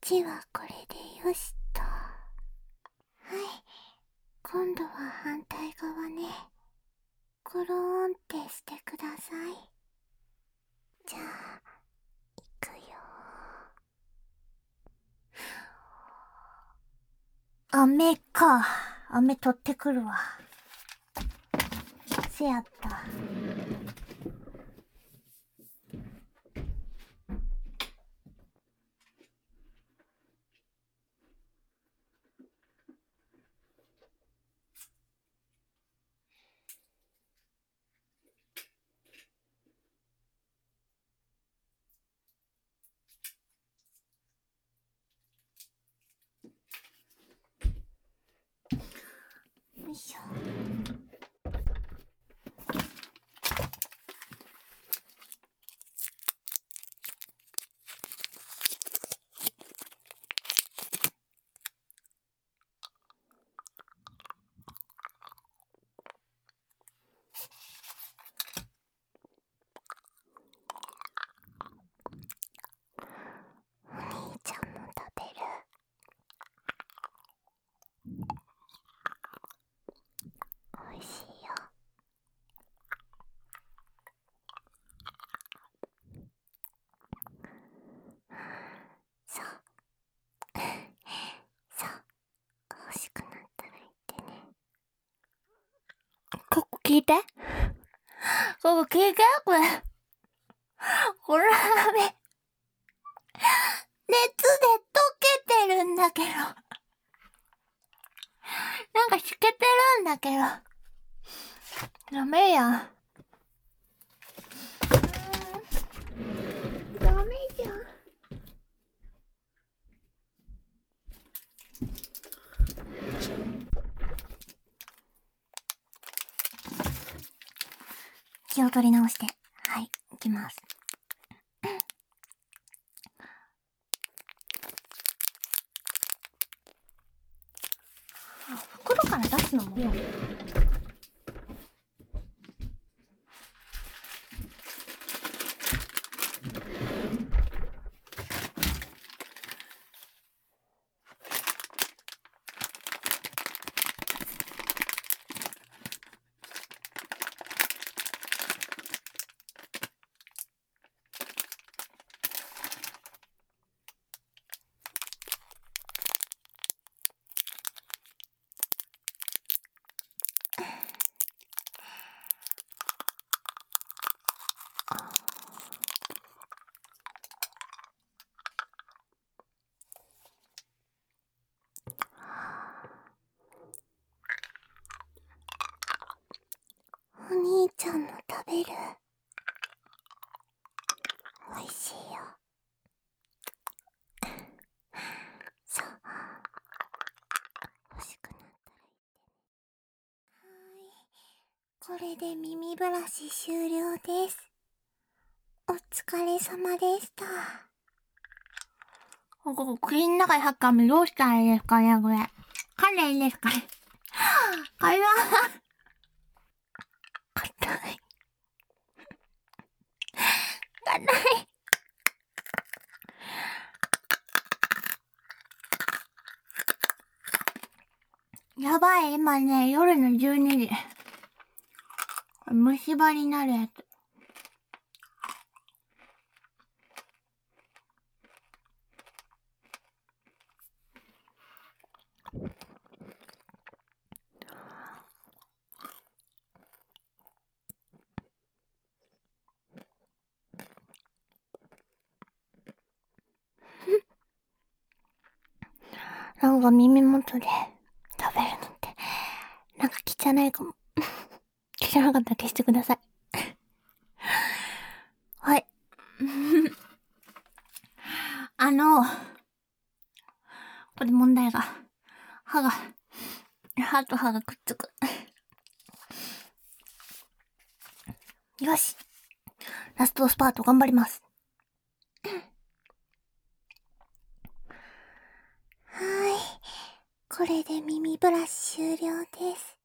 ちはこれでよしと。はい、今度は反対側ね。コローンってしてください。じゃあ、いくよ。飴か。飴取ってくるわ。せやった。よいしょ。お兄ちゃんも食べる。おいしいよ。そう。そう。欲しくなったら言ってね。ここ聞いて。ここ聞いて、これ。これ飴。熱で溶けてるんだけど。なんかしけてるんだけど。ダメやん。ダメじゃん。気を取り直して。はい、いきます。袋から出すのもいいよ。お兄ちゃんも食べる。おいしいよ。そう。欲しくなったら言ってね。はい。これで耳ブラシ終了です。お疲れ様でした。ここ、口の中に入った飴どうしたらいいですかね、これ。噛んでいいんですかね。かいわ。硬い。硬い。やばい、今ね、夜の12時。虫歯になるやつ。なんか耳元で食べるのって、なんか汚いかも。汚かったら消してください。はい。これ問題が、歯と歯がくっつく。よし。ラストスパート頑張ります。はい。これで耳ブラシ終了です。